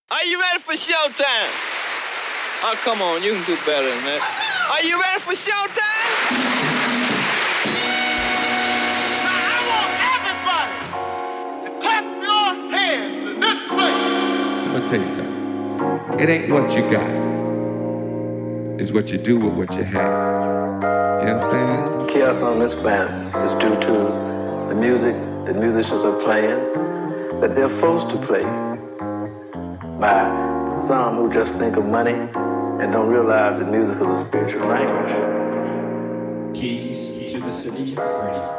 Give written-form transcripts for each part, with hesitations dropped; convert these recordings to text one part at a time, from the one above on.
Are you ready for showtime? Oh, come on, you can do better than that. Are you ready for showtime? Now, I want everybody to clap your hands in this place. I'm gonna tell you something. It ain't what you got. It's what you do with what you have. You understand? Chaos on this planet is due to the music that musicians are playing, that they're forced to play by some who just think of money and don't realize that music is a spiritual language. Keys to the City Radio.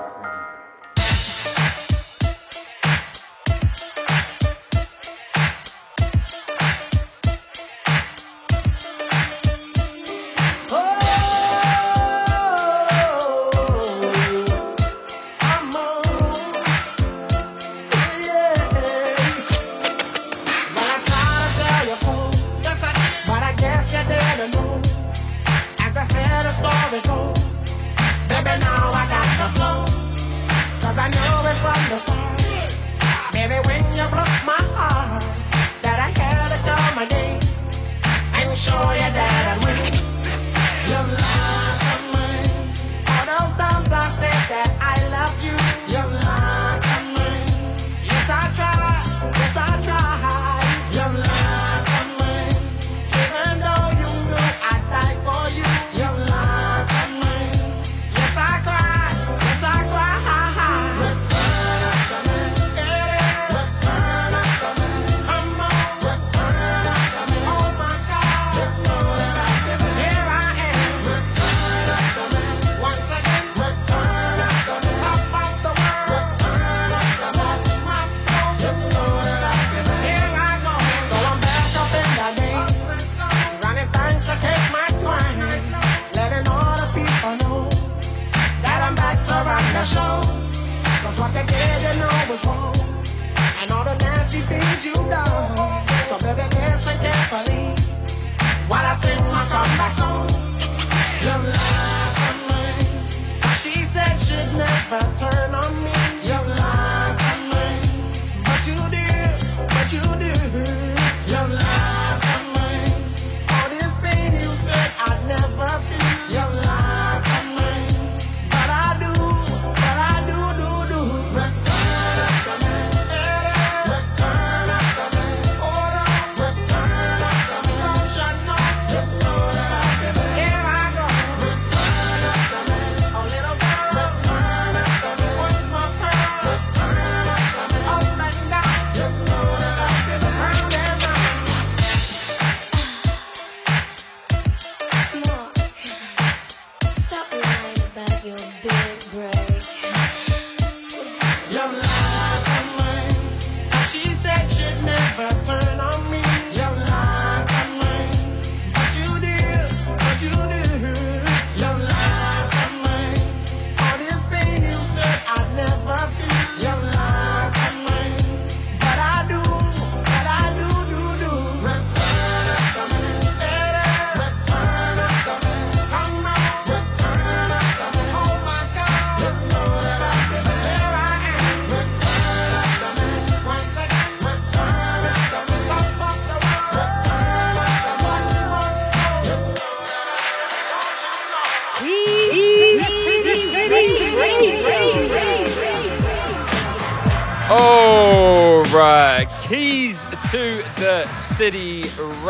All right, Keys to the City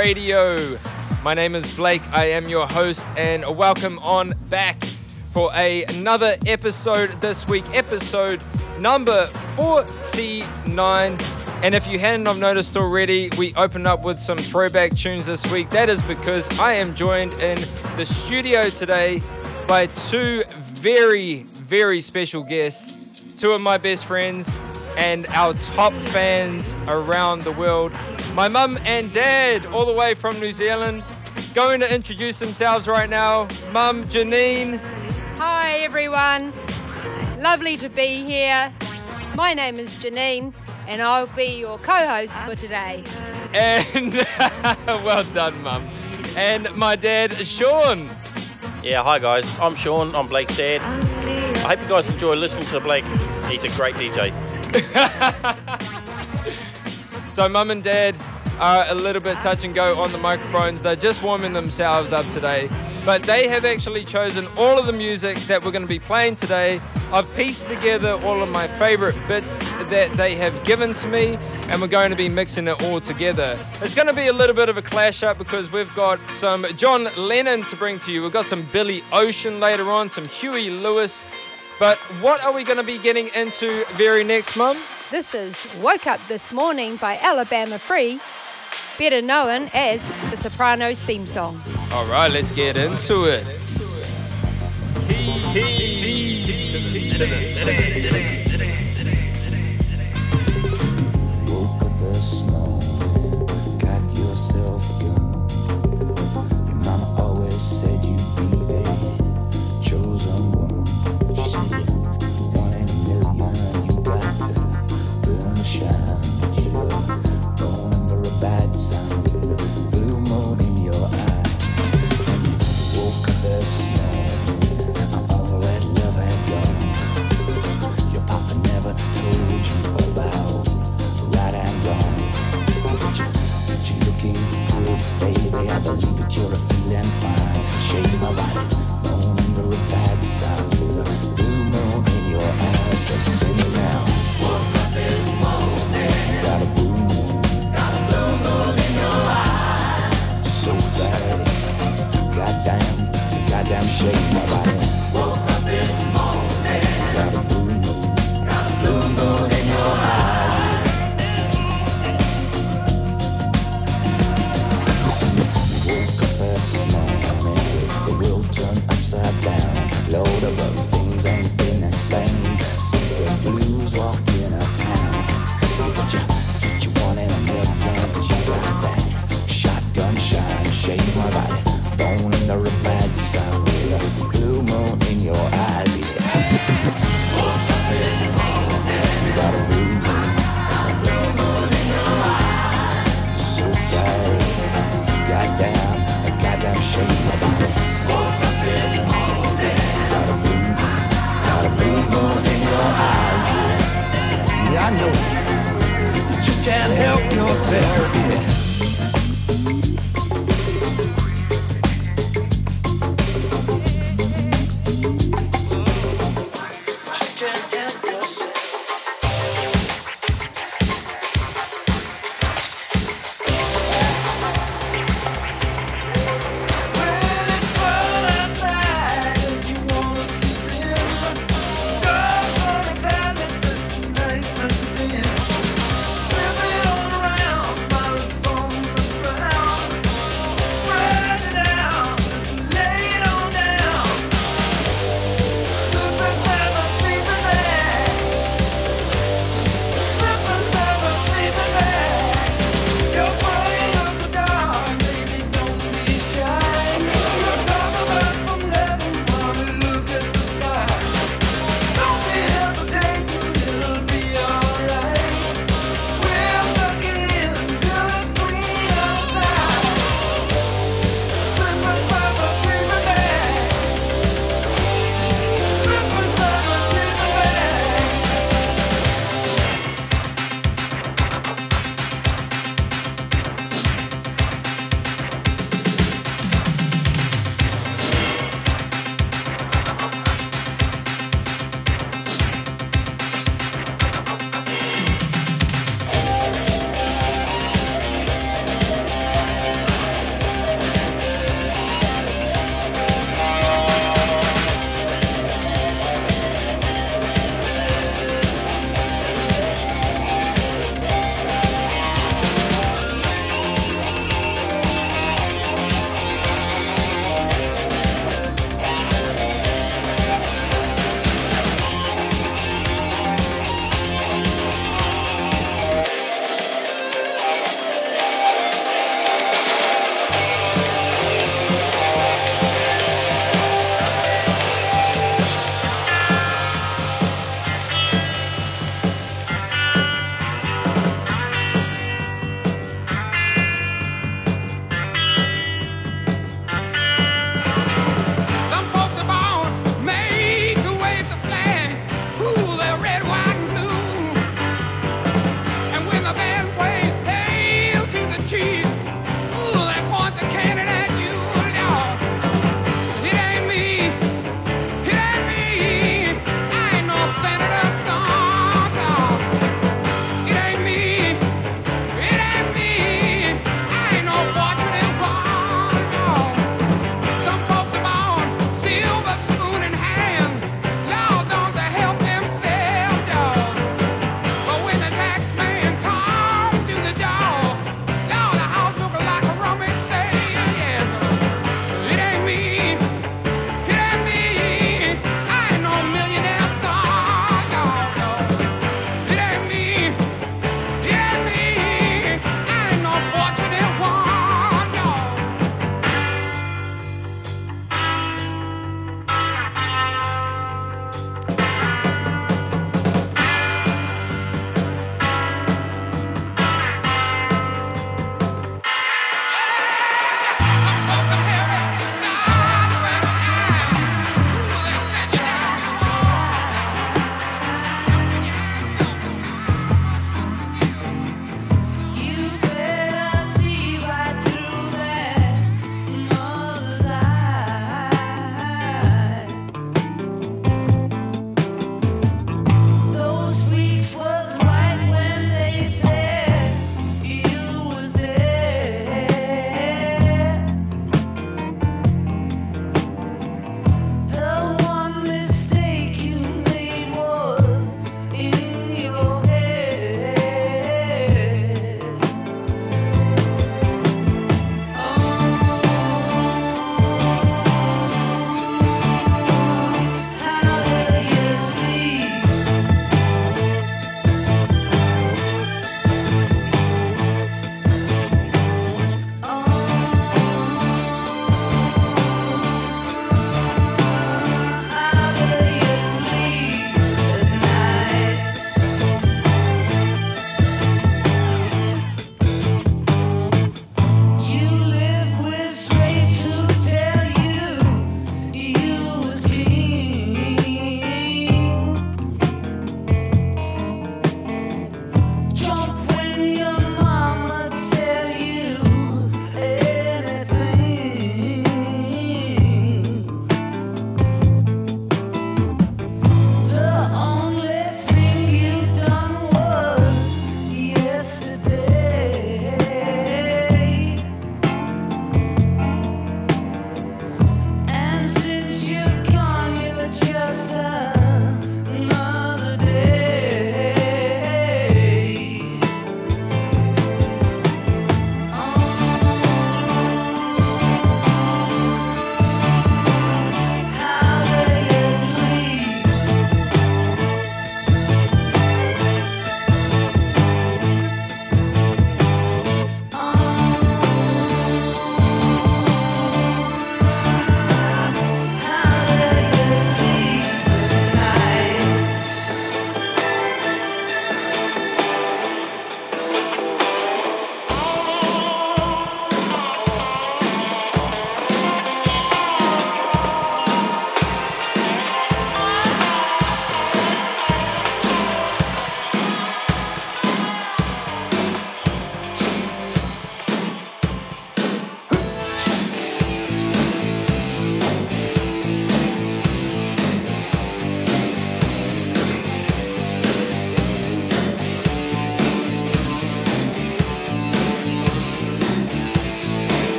Radio. My name is Blake. I am your host, and welcome on back for another episode this week, episode number 49. And if you hadn't have noticed already, we opened up with some throwback tunes this week. That is because I am joined in the studio today by two very, very special guests, two of my best friends and our top fans around the world. My mum and dad, all the way from New Zealand, going to introduce themselves right now. Mum, Janine. Hi everyone, lovely to be here. My name is Janine and I'll be your co-host for today. And well done, Mum. And my dad, Sean. Yeah, hi guys, I'm Sean, I'm Blake's dad. I hope you guys enjoy listening to Blake. He's a great DJ. So Mum and Dad, are a little bit touch and go on the microphones. They're just warming themselves up today. But they have actually chosen all of the music that we're going to be playing today. I've pieced together all of my favorite bits that they have given to me, and we're going to be mixing it all together. It's going to be a little bit of a clash up because we've got some John Lennon to bring to you. We've got some Billy Ocean later on, some Huey Lewis. But what are we going to be getting into very next, Mum? This is Woke Up This Morning by Alabama Free, better known as the Sopranos theme song. All right, let's get into it. Woke up this morning, got yourself a gun. Your mama always said you'd be the chosen one. She said you're 1 in a million. You got to burn the shine. You were born under a bad sign with a blue moon in your eye. And you woke up this morning, all that love had gone. Your papa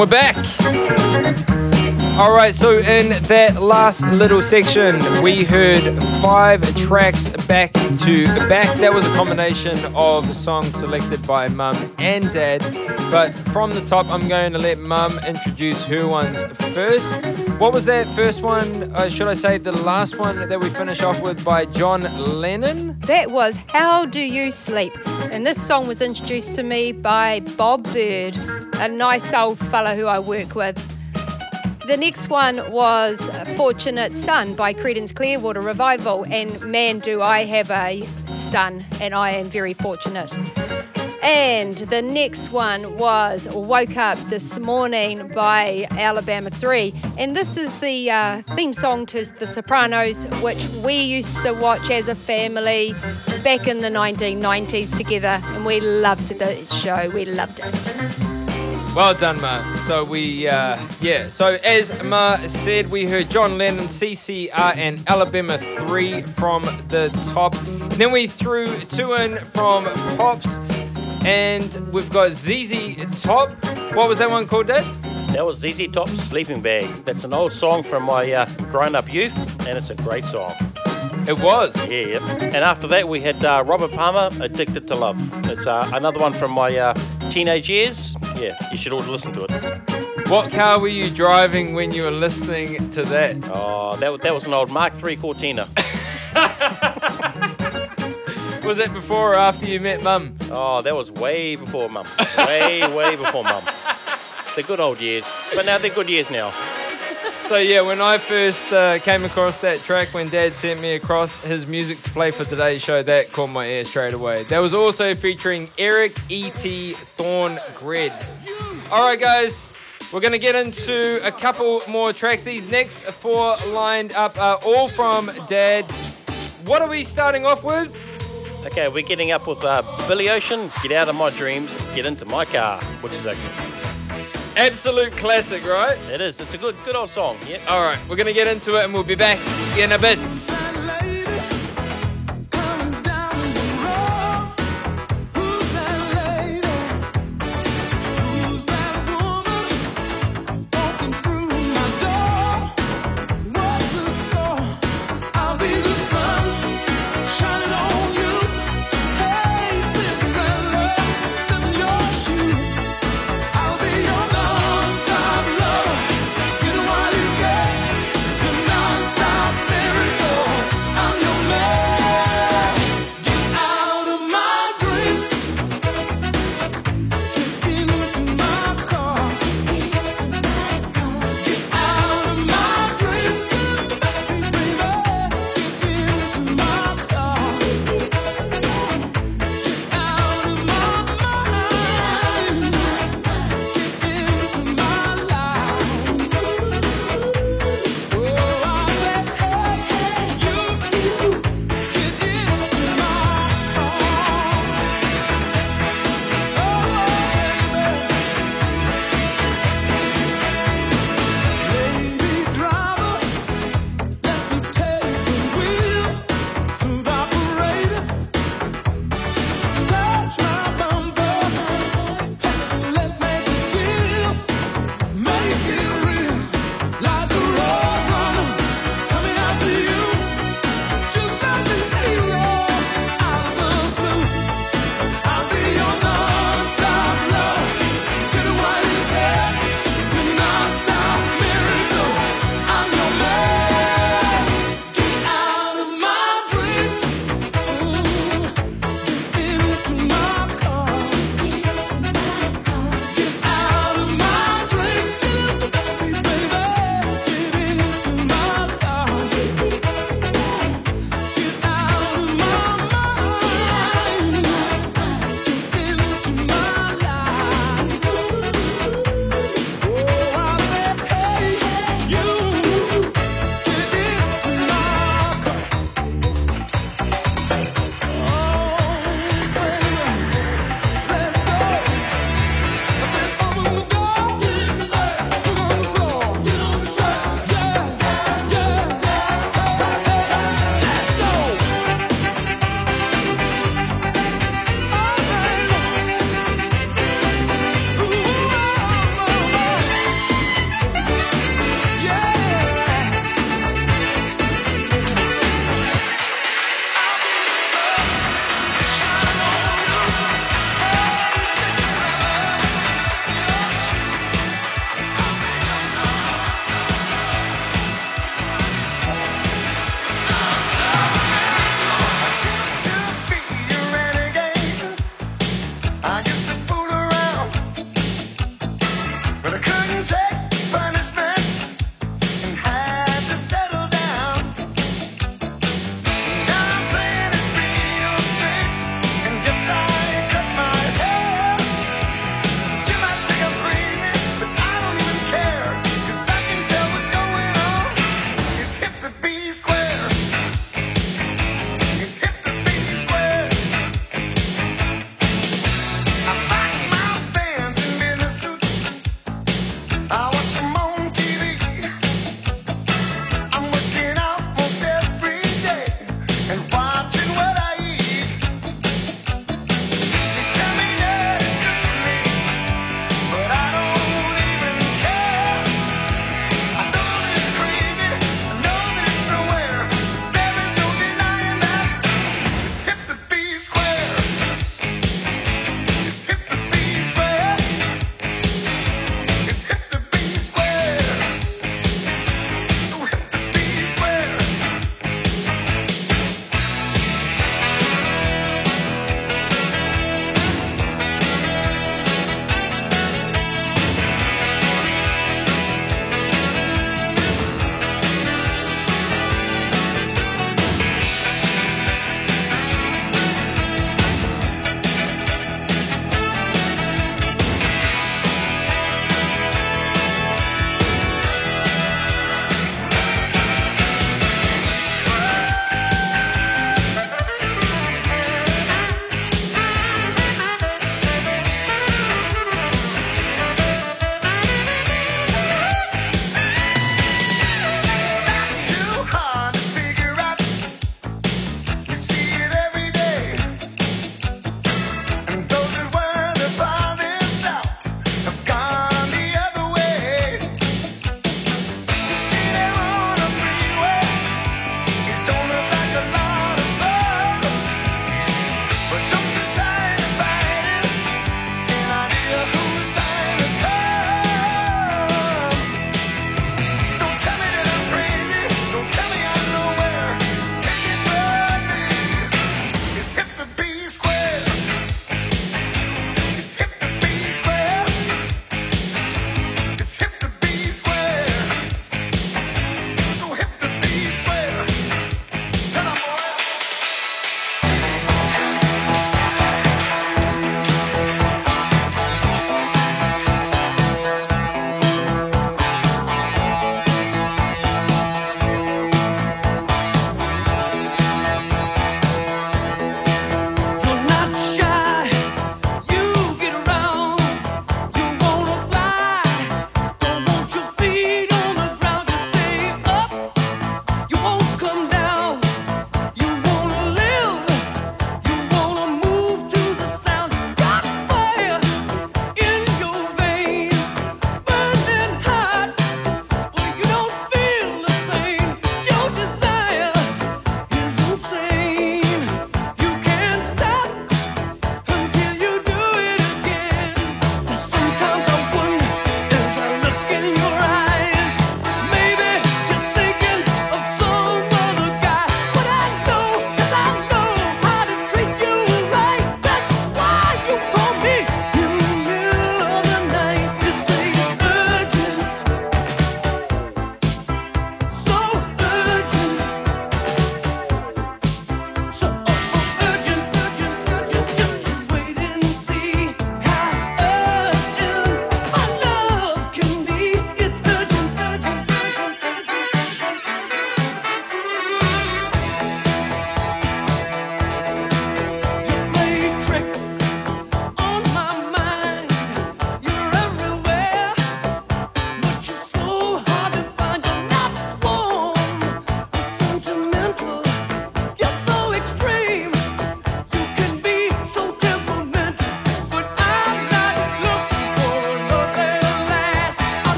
we're back. All right, so in that last little section, we heard 5 tracks back to back. That was a combination of songs selected by Mum and Dad. But from the top, I'm going to let Mum introduce her ones first. What was that first one? Should I say the last one that we finish off with by John Lennon? That was How Do You Sleep? And this song was introduced to me by Bob Bird, a nice old fella who I work with. The next one was Fortunate Son by Creedence Clearwater Revival, and man, do I have a son, and I am very fortunate. And the next one was Woke Up This Morning by Alabama 3, and this is the theme song to The Sopranos, which we used to watch as a family back in the 1990s together, and we loved the show, we loved it. Well done, Ma. So so as Ma said, we heard John Lennon, CCR, and Alabama 3 from the top. Then we threw 2 in from Pops, and we've got ZZ Top. What was that one called, Dad? That was ZZ Top's Sleeping Bag. That's an old song from my grown-up youth, and it's a great song. It was? Yeah. And after that, we had Robert Palmer, Addicted to Love. It's another one from my teenage years. Yeah, you should all listen to it. What car were you driving when you were listening to that? Oh, that was an old Mark III Cortina. Was it before or after you met Mum? Oh, that was way before Mum. Way before Mum. The good old years. But now they're good years now. So yeah, when I first came across that track, when Dad sent me across his music to play for today's show, that caught my ear straight away. That was also featuring Eric E.T. Thorngred. All right, guys, we're going to get into a couple more tracks. These next 4 lined up are all from Dad. What are we starting off with? Okay, we're getting up with Billy Ocean, Get Out of My Dreams, Get Into My Car, which is a absolute classic, right? It is. It's a good old song. Yeah. All right, we're going to get into it and we'll be back in a bit. Non-stop miracle.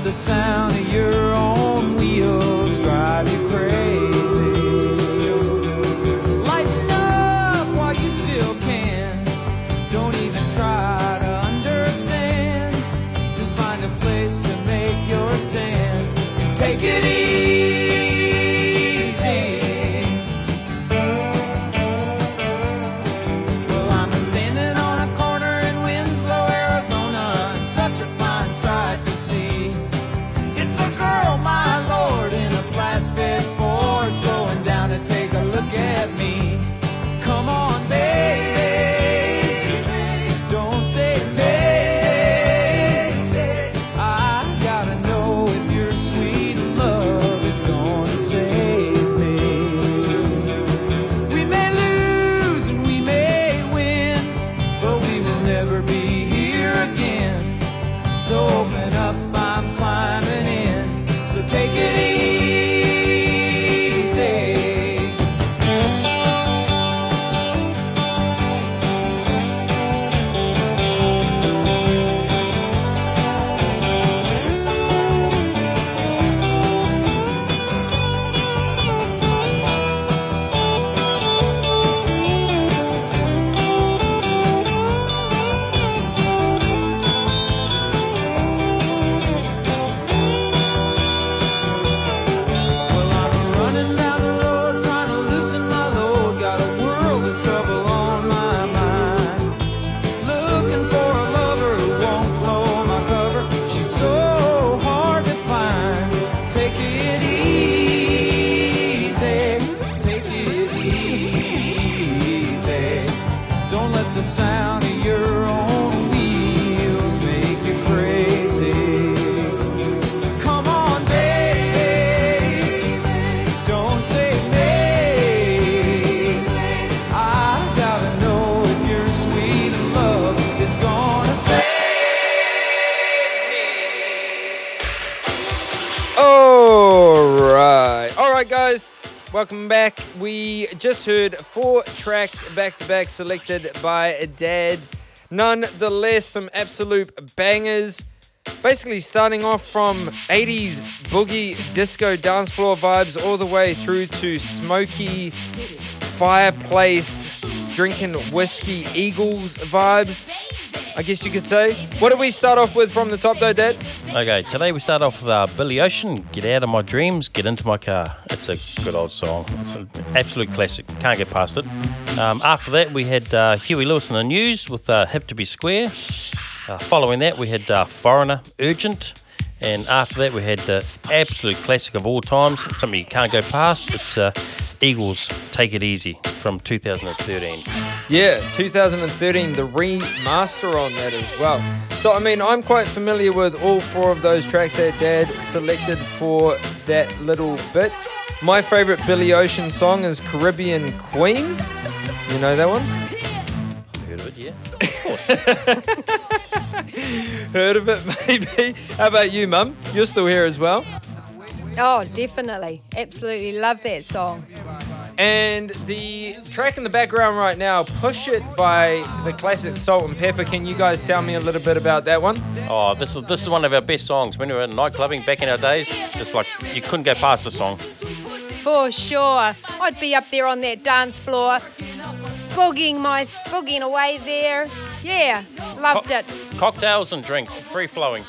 the sound of your own wheels drive you crazy. Lighten up while you still can. Don't even try to understand. Just find a place to make your stand and take it easy. Well, I'm standing on a corner in Winslow, Arizona, and such a fine sight to see. It's a girl, my lord, in a flatbed Ford, slowing down to take a look at me. Come on, baby, don't say maybe. I gotta know if your sweet love is gonna save me. We may lose and we may win, but we will never be here again. So open up, I'm climbing in. So take it easy. Well, I'm running down the road trying to loosen my load. Got a world of trouble on my mind. Looking for a lover who won't blow my cover. She's so hard to find. Take it easy. Take it easy. Don't let the sound of your own wheels make you crazy. Come on, baby, don't say maybe. I gotta know if your sweet love is gonna save me. All right, guys. Welcome back. We just heard 4 tracks back to back selected by Dad. Nonetheless, some absolute bangers. Basically starting off from 80s boogie disco dance floor vibes all the way through to smoky fireplace drinking whiskey Eagles vibes, I guess you could say. What did we start off with from the top though, Dad? Okay, today we start off with Billy Ocean, Get Out of My Dreams, Get Into My Car. It's a good old song. It's an absolute classic. Can't get past it. After that, we had Huey Lewis and the News with Hip to Be Square. Following that, we had Foreigner, Urgent. And after that, we had the absolute classic of all times, something you can't go past. It's Eagles, Take It Easy from 2013. Yeah, 2013, the remaster on that as well. So, I mean, I'm quite familiar with all 4 of those tracks that Dad selected for that little bit. My favorite Billy Ocean song is Caribbean Queen. You know that one? Heard of it, yeah. Of course. Heard of it, maybe. How about you, Mum? You're still here as well. Oh, definitely. Absolutely love that song. And the track in the background right now, Push It by the classic Salt and Pepper. Can you guys tell me a little bit about that one? Oh, this is one of our best songs. When we were in night clubbing back in our days, just like you couldn't go past the song. For sure. I'd be up there on that dance floor, boogieing away there. Yeah, loved it. Cocktails and drinks, free flowing.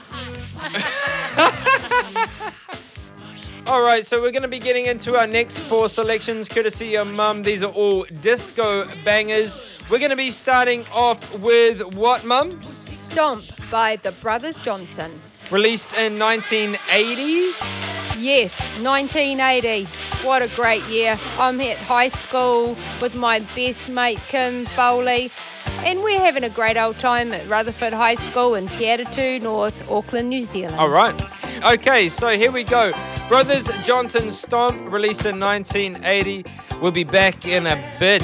All right, so we're going to be getting into our next 4 selections, courtesy of Mum. These are all disco bangers. We're going to be starting off with what, Mum? Stomp by the Brothers Johnson. Released in 1980? Yes, 1980. What a great year. I'm at high school with my best mate, Kim Foley, and we're having a great old time at Rutherford High School in Te Atatu North, Auckland, New Zealand. All right. Okay, so here we go. Brothers Johnson Stomp, released in 1980. We'll be back in a bit.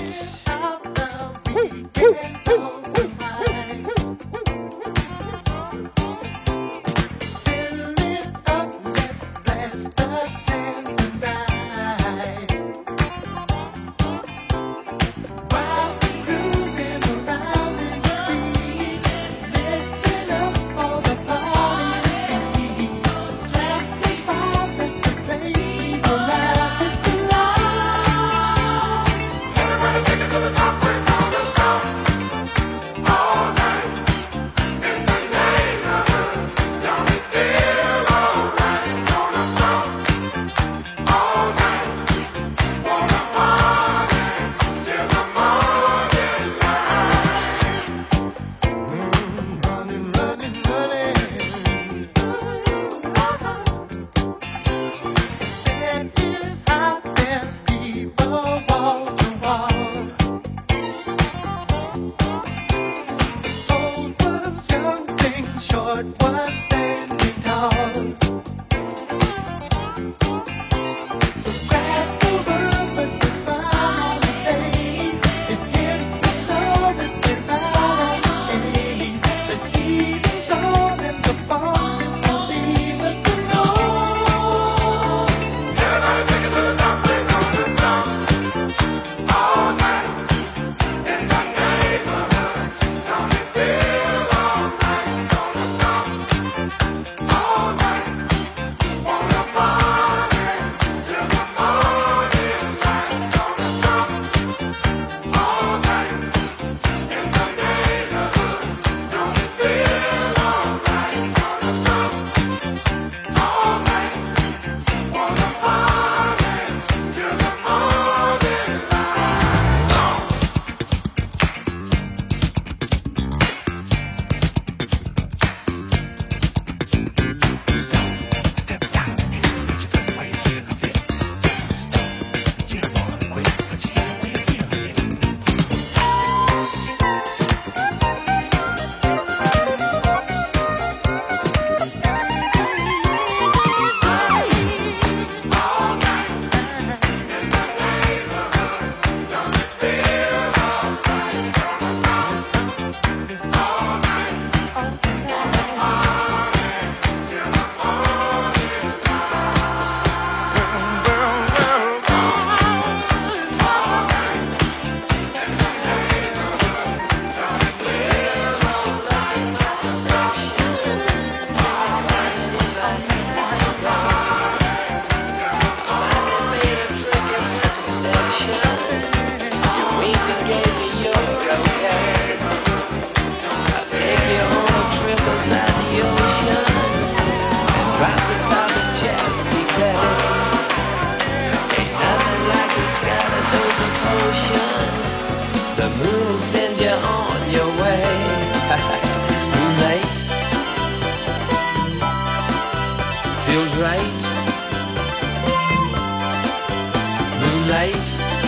Moonlight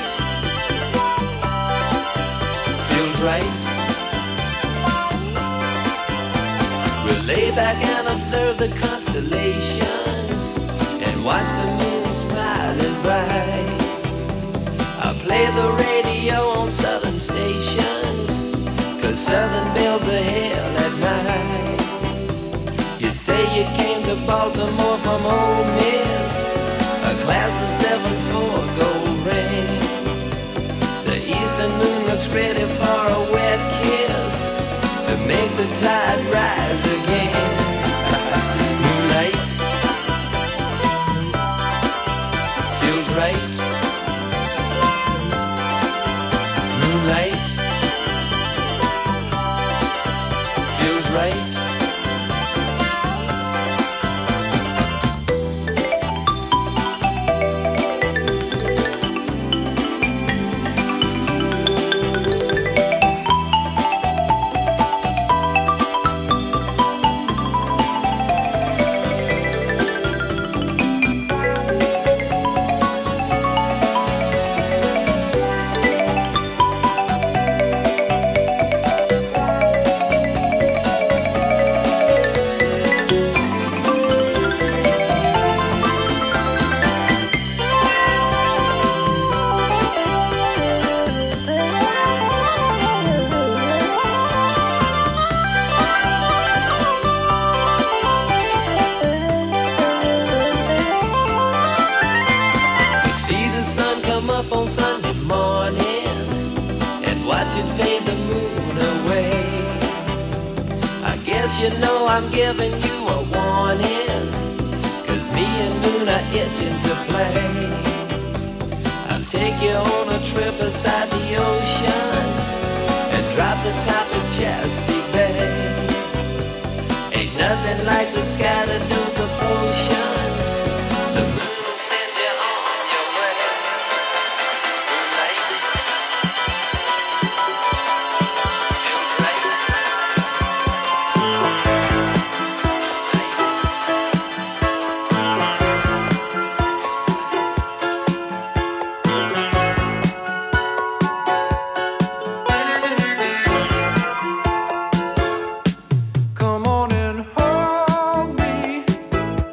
feels right. We'll lay back and observe the constellations and watch the moon smiling bright. I play the radio on southern stations, 'cause southern bells are hell at night. You say you came to Baltimore from Ole Miss, a class of 7-4 gold ring. The eastern moon looks ready for a wet kiss to make the tide rise again. Moonlight feels right. Moonlight feels right. You know I'm giving you a warning, 'cause me and Moon are itching to play. I'll take you on a trip beside the ocean and drop the top of Chesapeake Bay. Ain't nothing like the sky to dose a potion. The moon will send you on your way. Moonlight feels right. Come on and hold me.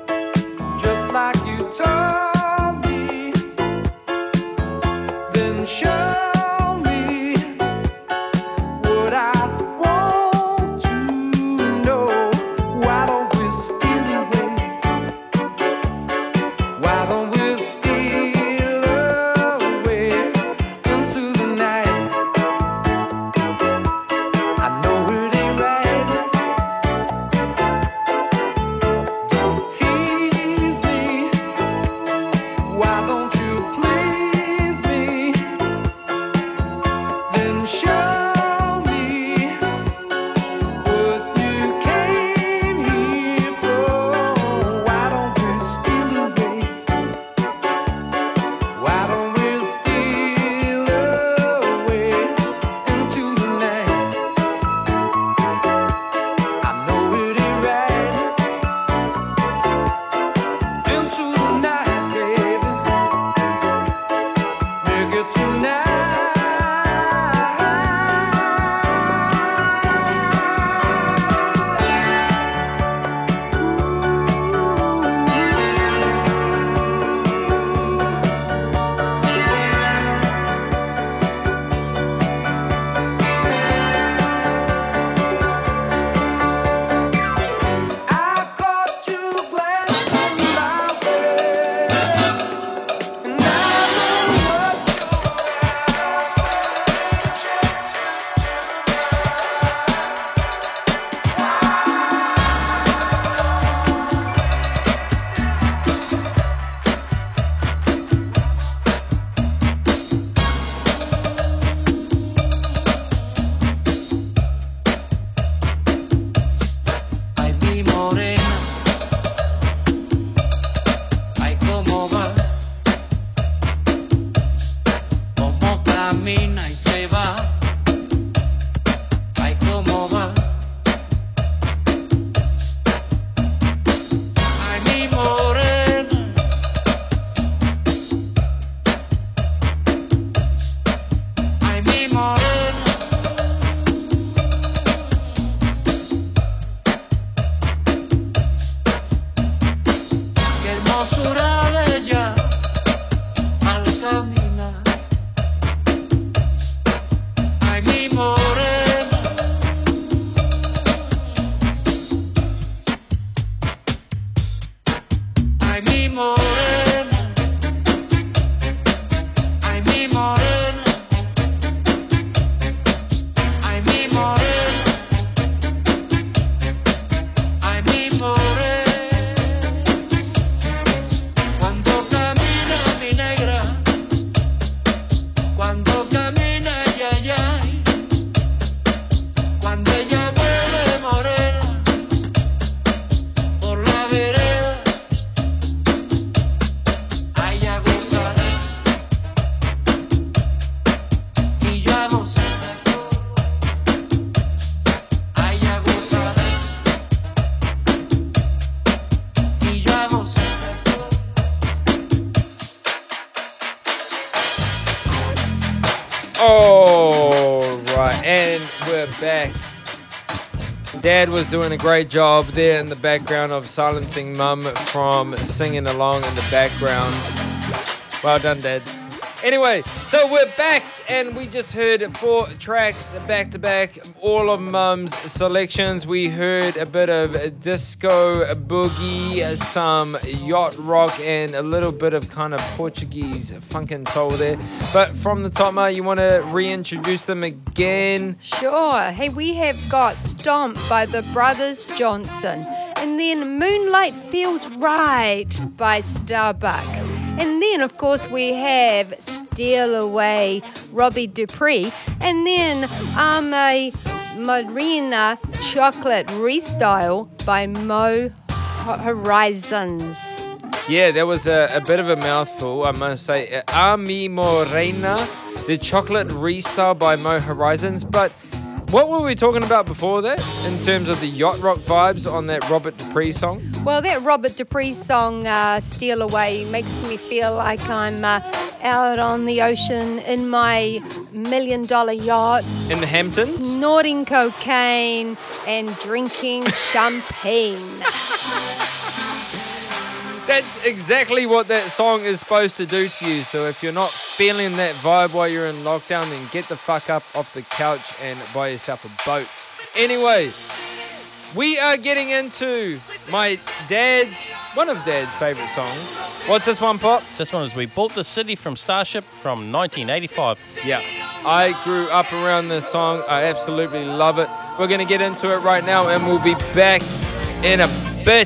All right, and we're back. Dad was doing a great job there in the background of silencing Mum from singing along in the background. Well done, Dad. Anyway, so we're back, and we just heard 4 tracks back to back, all of Mum's selections. We heard a bit of disco boogie, some yacht rock, and a little bit of kind of Portuguese funk and soul there. But from the top, Ma, you want to reintroduce them again? Sure. Hey, we have got Stomp by the Brothers Johnson, and then Moonlight Feels Right by Starbuck. And then, of course, we have Steal Away, Robbie Dupree. And then Ame Marina Chocolate Restyle by Mo Horizons. Yeah, that was a bit of a mouthful, I must say. Ami Morena, the Chocolate Restyle by Mo Horizons. But what were we talking about before that in terms of the yacht rock vibes on that Robert Dupree song? Well, that Robert Dupree song, Steal Away, makes me feel like I'm out on the ocean in my $1 million yacht. In the Hamptons? Snorting cocaine and drinking champagne. That's exactly what that song is supposed to do to you. So if you're not feeling that vibe while you're in lockdown, then get the fuck up off the couch and buy yourself a boat. Anyway, we are getting into one of Dad's favorite songs. What's this one, Pop? This one is We Built the City from Starship from 1985. Yeah, I grew up around this song. I absolutely love it. We're going to get into it right now, and we'll be back in a bit.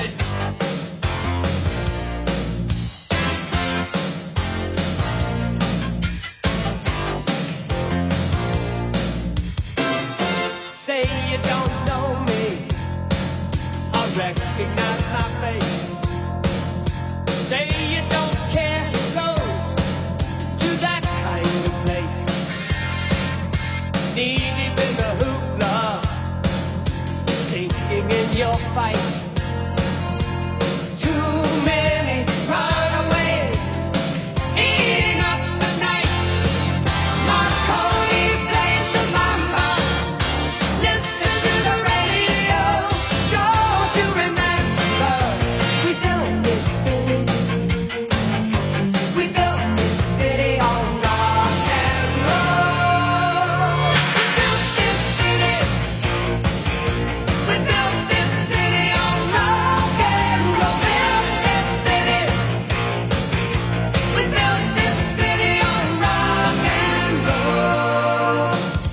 Say you don't know me, I recognize my face. Say you don't care who goes to that kind of place. Knee deep in the hoopla, sinking in your fight. Too many runaways, eating up the night. Marconi plays the mama. Listen to the radio. Don't you remember? We built this city. We built this city on rock and roll. We built this city. We built this city on rock and roll. Built this city. We built this city on rock and roll.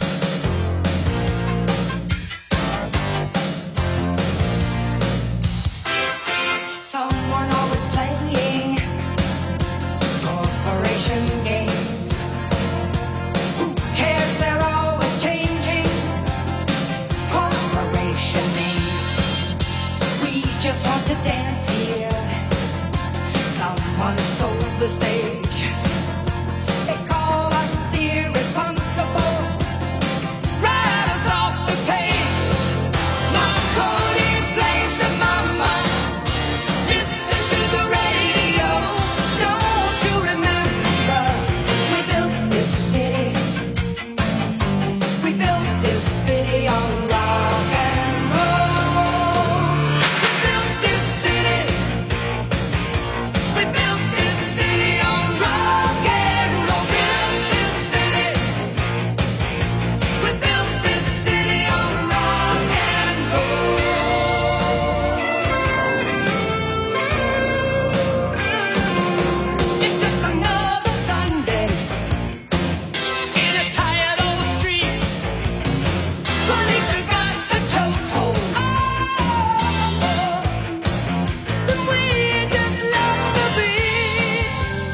Someone always playing corporation games. Who cares? They're always changing corporation names. We just want to dance here. Someone stole the stage. They call us irresponsible. Write us off the page. Marconi plays the mama. Listen to the radio. Don't you remember? We built this city. We built this city on rock and roll. We built this city. We built this city on rock and roll. Built this city. We built this city on rock and roll. It's just another Sunday in a tired old street. Police have got the chokehold. And we just lost the beat.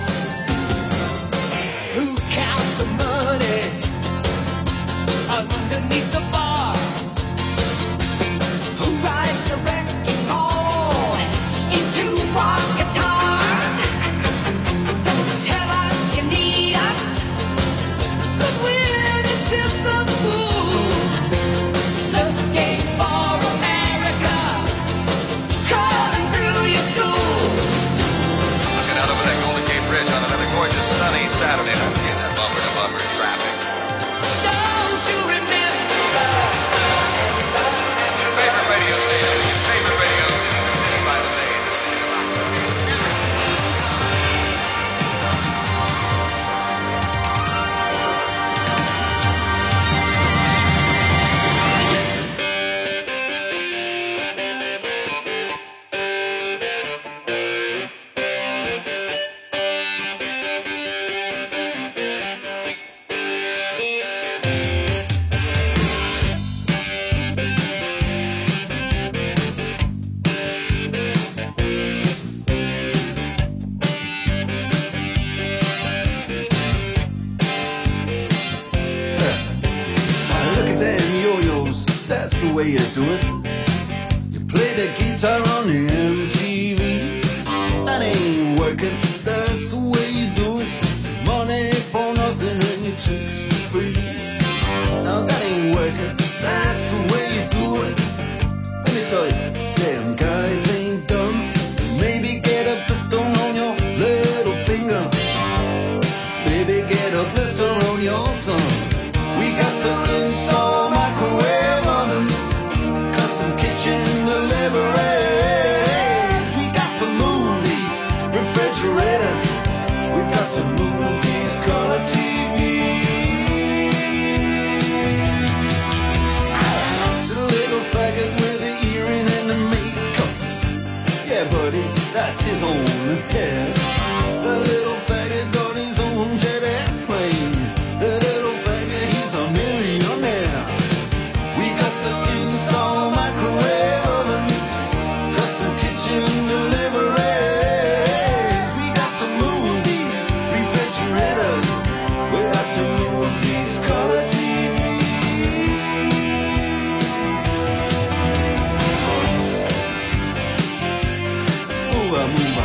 Who counts the money underneath the bar? Who rides the wrecking ball into our guitars? Don't tell us you need us, 'cause we're the ship of fools looking for America, crawling through your schools. Looking out over that Golden Gate Bridge on another gorgeous sunny Saturday night, seeing that bumper to bumper traffic. way you do it. You play the guitar on the MTV. That ain't working, that's the way you do it. Money for nothing and your chicks for free. Now that ain't working, that's the way you do it. Let me tell you, damn guys ain't dumb. Maybe get a blister on your little finger. Maybe get a blister on your thumb. We got to install microwave ovens, custom kitchen deliveries. We got to move these refrigerators. We got to move these color TVs. To the little faggot with the earring and the makeup. Yeah, buddy, that's his own hair. The little faggot got his own jet airplane. The little faggot, he's a millionaire. We got to install microwave ovens, custom kitchen deliveries. We got to move these refrigerators. We got to move these color TVs. Move on, move on.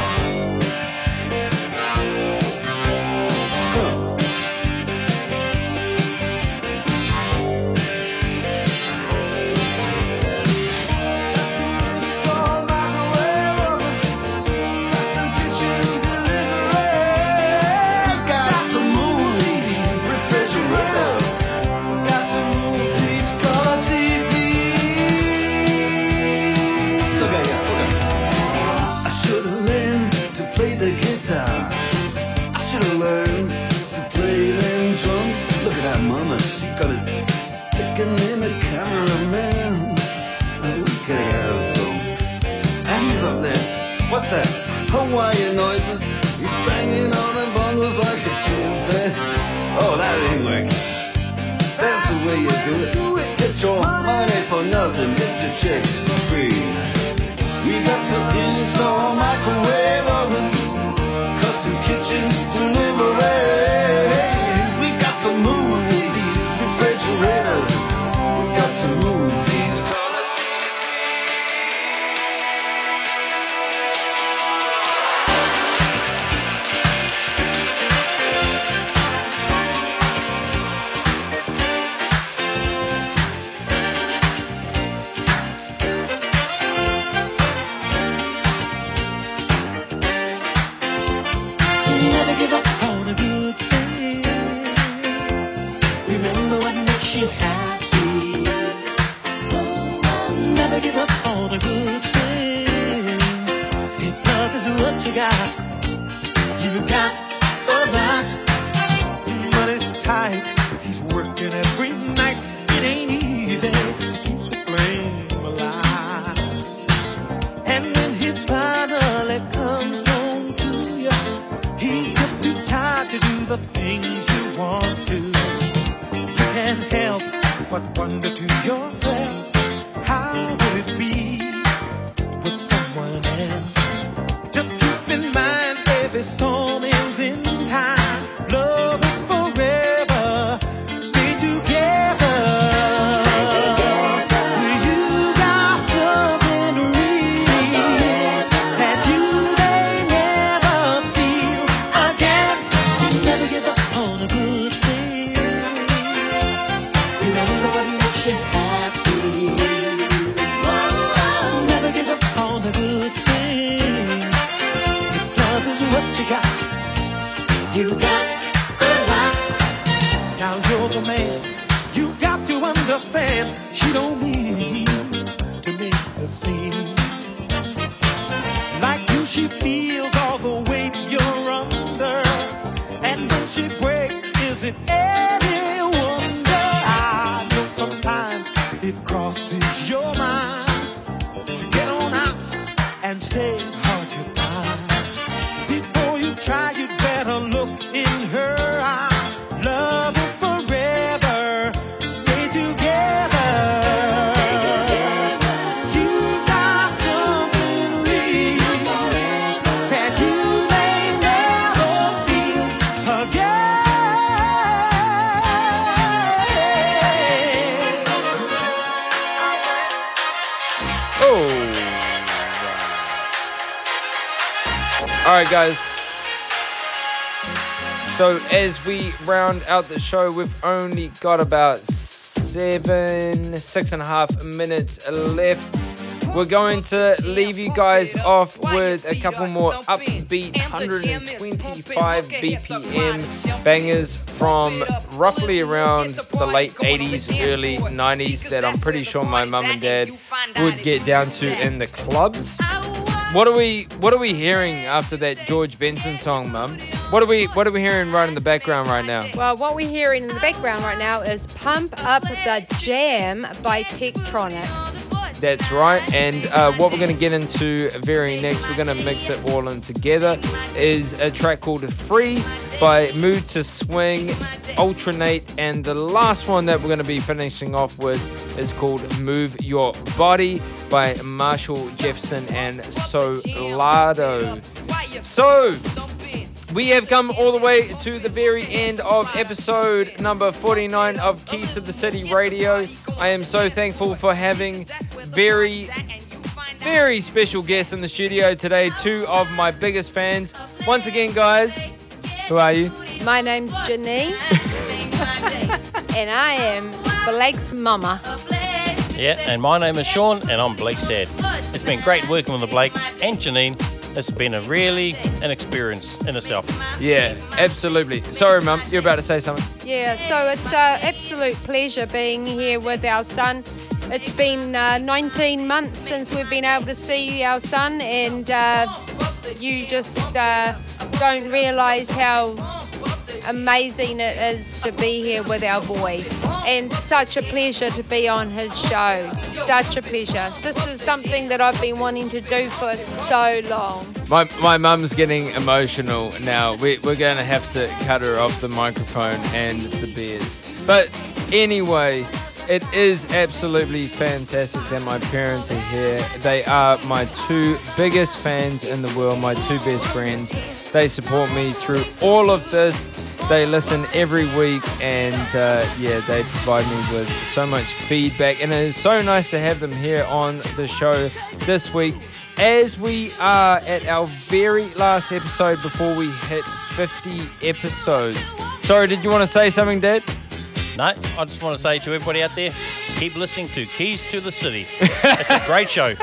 Mama, she got it sticking in the cameraman. And we could have some. And he's up there. What's that? Hawaiian noises. He's banging on the bundles like a chimpanzee. Oh, that ain't working. That's the way you do it. Get your money for nothing. Get your checks for free. We got to install microwave oven, custom kitchen deliveries. We got to move refrigerators. We got to move these color Never give up on a good thing. Remember what makes you happy. Never give up on a good thing. If love is what you got, you got a lot. Money's tight, he's working every night. It ain't easy to keep the flame alive. And when he finally comes home to you, he's just too tired to do the things you want to. You can't help but wonder to yourself, how would it be with someone else? Just keep in mind, every storm ends in time. Love is forever. Stay together. You got something real that you may never feel again. Never give up on a good thing. Remember what makes you happy. Never give up on a good thing. If love is what you got, you got a lot. Now you're the man, you got to understand. She don't mean to make the scene. Like you, she feels all the weight you're under. And when she breaks, is it any wonder? I know sometimes it crosses your mind to get on out and stay hard to find. Before you try, you better look in her eyes. Love is forever. Stay together. You got something real that you may never feel again. Alright guys, so as we round out the show, we've only got about 6.5 minutes left. We're going to leave you guys off with a couple more upbeat 125 BPM bangers from roughly around the late 80s, early 90s that I'm pretty sure my mum and dad would get down to in the clubs. What are we hearing after that George Benson song, Mum? What are we hearing right in the background right now? Well, what we're hearing in the background right now is Pump Up the Jam by Tektronix. That's right, and what we're going to get into very next, we're going to mix it all in together, is a track called Free by Mood to Swing, Ultranate, and the last one that we're going to be finishing off with is called Move Your Body by Marshall Jefferson and Solado. So, we have come all the way to the very end of episode number 49 of Keys to the City Radio. I am so thankful for having very, very special guests in the studio today. Two of my biggest fans. Once again, guys, who are you? My name's Janine, and I am Blake's mama. Yeah, and my name is Sean, and I'm Blake's dad. It's been great working with Blake and Janine. It's been an experience in itself. Yeah, absolutely. Sorry, Mum, you're about to say something. Yeah, so it's an absolute pleasure being here with our son. It's been 19 months since we've been able to see our son, and you just don't realise how amazing it is to be here with our boy. And such a pleasure to be on his show. Such a pleasure. This is something that I've been wanting to do for so long. My mum's getting emotional now. We're going to have to cut her off the microphone and the beers. But anyway, it is absolutely fantastic that my parents are here. They are my two biggest fans in the world, my two best friends. They support me through all of this. They listen every week, and they provide me with so much feedback, and it is so nice to have them here on the show this week as we are at our very last episode before we hit 50 episodes. Sorry, did you want to say something, Dad? No, I just want to say to everybody out there, keep listening to Keys to the City. It's a great show.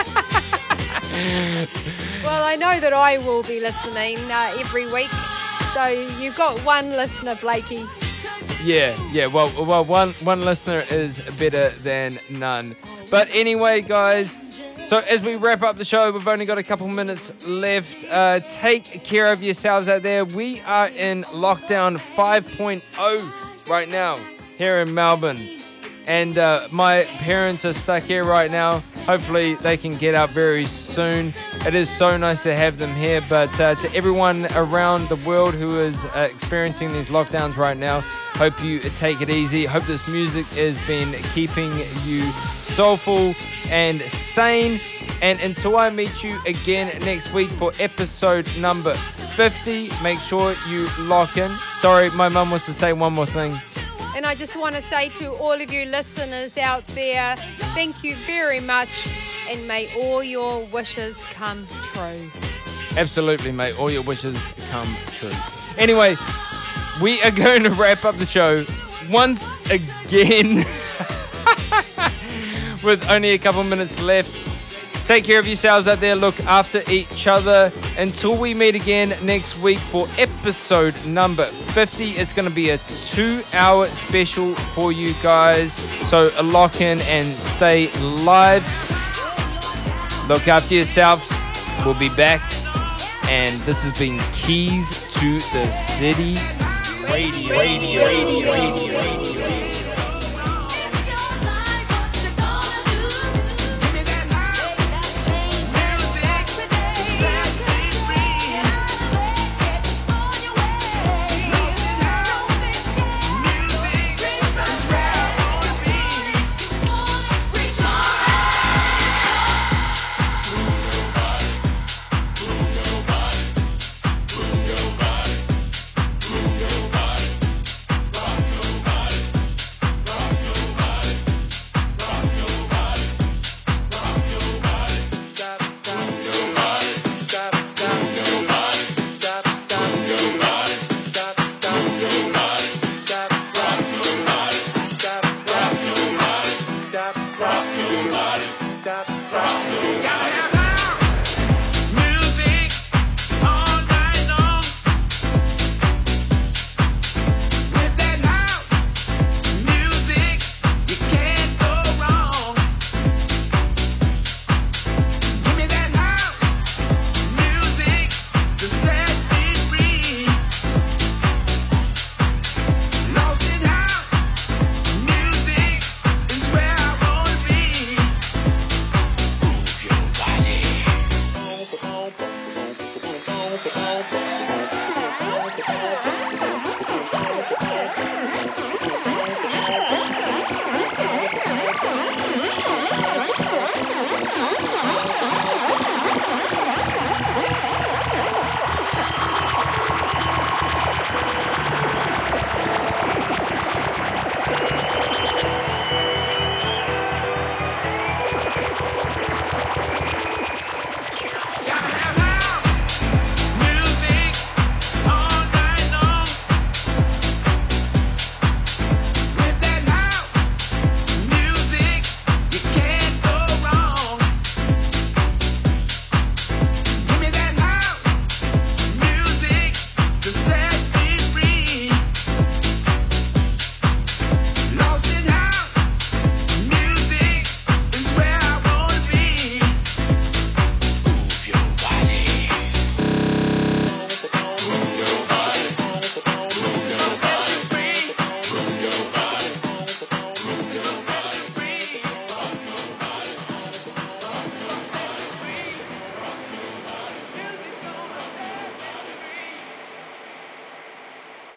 Well, I know that I will be listening every week. So you've got one listener, Blakey. Yeah. Well, one listener is better than none. But anyway, guys, so as we wrap up the show, we've only got a couple minutes left. Take care of yourselves out there. We are in lockdown 5.0 right now here in Melbourne. And my parents are stuck here right now. Hopefully they can get out very soon. It is so nice to have them here. But to everyone around the world who is experiencing these lockdowns right now, hope you take it easy. Hope this music has been keeping you soulful and sane. And until I meet you again next week for episode number 50, make sure you lock in. Sorry, my mum wants to say one more thing. And I just want to say to all of you listeners out there, thank you very much, and may all your wishes come true. Absolutely, mate. All your wishes come true. Anyway, we are going to wrap up the show once again with only a couple minutes left. Take care of yourselves out there. Look after each other. Until we meet again next week for episode number 50. It's going to be a 2-hour special for you guys. So lock in and stay live. Look after yourselves. We'll be back. And this has been Keys to the City Radio.